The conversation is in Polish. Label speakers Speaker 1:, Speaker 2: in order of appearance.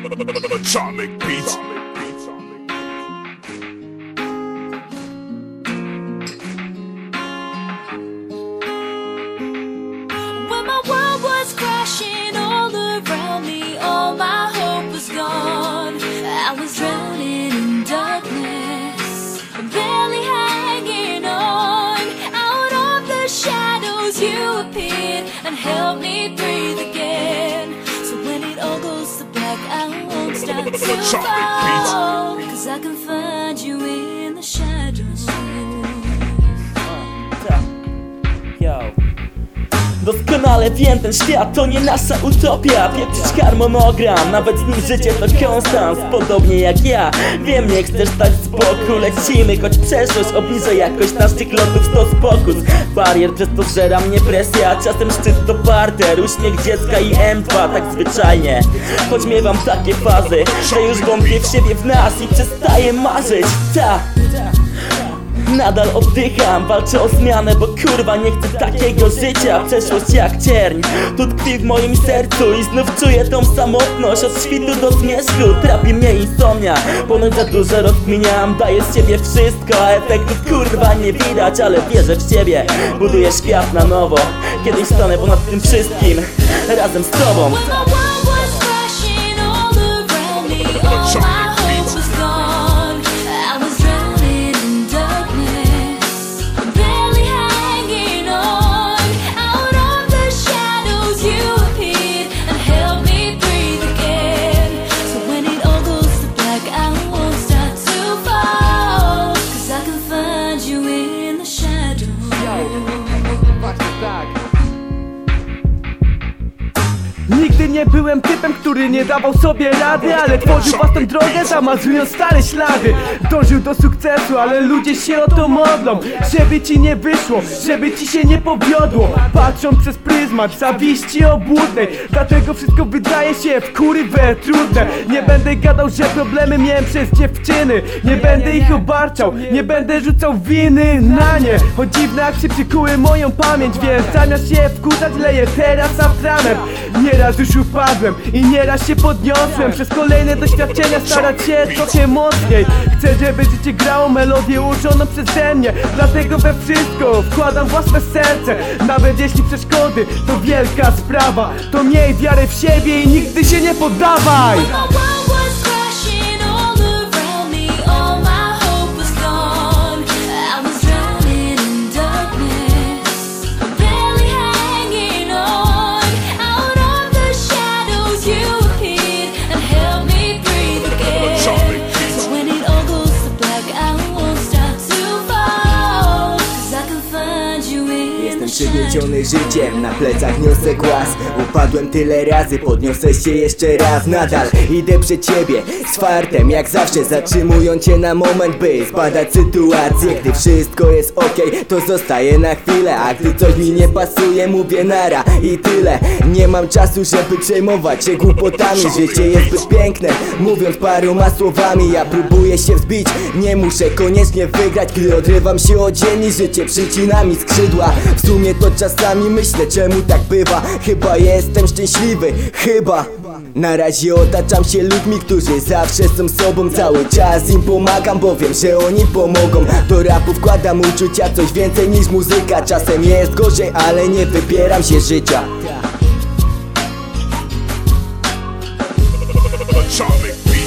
Speaker 1: Atomic Beats.
Speaker 2: When my world was crashing all around me, all my hope was gone. I was drowning in darkness, barely hanging on. Out of the shadows you appeared and helped me breathe again. So when it all goes to black, I won't stop to fall, 'cause I can find you in the shadows.
Speaker 3: Doskonale wiem, ten świat to nie nasza utopia. Pieprzyć harmonogram, nawet z nim życie to konstans. Podobnie jak ja, wiem, nie chcesz stać z boku. Lecimy, choć przeszłość obniża jakość naszych lotów, to spokus. Barier, przez to żera mnie presja. Czasem szczyt to parter, uśmiech dziecka i M2, tak zwyczajnie. Choć miewam takie fazy, że już wątpię w siebie, w nas i przestaję marzyć. Nadal oddycham, walczę o zmianę, bo kurwa nie chcę takiego życia. Przeszłość jak cierń, tu tkwi w moim sercu i znów czuję tą samotność. Od świtu do zmierzchu trapi mnie insomnia. Ponoć za dużo rozkminiam, daję z siebie wszystko, a efektów kurwa nie widać, ale wierzę w siebie. Buduję świat na nowo, kiedyś stanę ponad tym wszystkim, razem z tobą.
Speaker 4: Nigdy nie byłem typem, który nie dawał sobie rady, ale tworzył własną drogę, zamazując stare ślady. Dążył do sukcesu, ale ludzie się o to modlą, żeby ci nie wyszło, żeby ci się nie powiodło. Patrzą przez pryzmat zawiści obłudnej, dlatego wszystko wydaje się wkurwe trudne. Nie będę gadał, że problemy miałem przez dziewczyny, nie będę ich obarczał, nie będę rzucał winy na nie. Choć dziwne akcje przykuły moją pamięć, więc zamiast się wkurzać leję teraz atrament. Nieraz już upadłem i nieraz się podniosłem. Przez kolejne doświadczenia starać się trochę mocniej. Chcę, żeby życie grało melodię ułożoną przeze mnie, dlatego we wszystko wkładam własne serce. Nawet jeśli przeszkody to wielka sprawa, to miej wiarę w siebie i nigdy się nie poddawaj.
Speaker 5: Przygnieciony życiem, na plecach niosę głaz. Upadłem tyle razy, podniosę się jeszcze raz. Nadal idę przed ciebie z fartem, jak zawsze zatrzymując cię na moment, by zbadać sytuację. Gdy wszystko jest okej, to zostaję na chwilę, a gdy coś mi nie pasuje, mówię nara i tyle. Nie mam czasu, żeby przejmować się głupotami. Życie jest zbyt piękne, mówiąc paroma słowami. Ja próbuję się wzbić, nie muszę koniecznie wygrać. Gdy odrywam się od ziemi, życie przycina mi skrzydła. W sumie to czasami myślę, czemu tak bywa. Chyba jestem szczęśliwy, chyba. Na razie otaczam się ludźmi, którzy zawsze są sobą. Cały czas im pomagam, bo wiem, że oni pomogą. Do rapu wkładam uczucia, coś więcej niż muzyka. Czasem jest gorzej, ale nie wybieram się życia.
Speaker 1: Atomic Beats.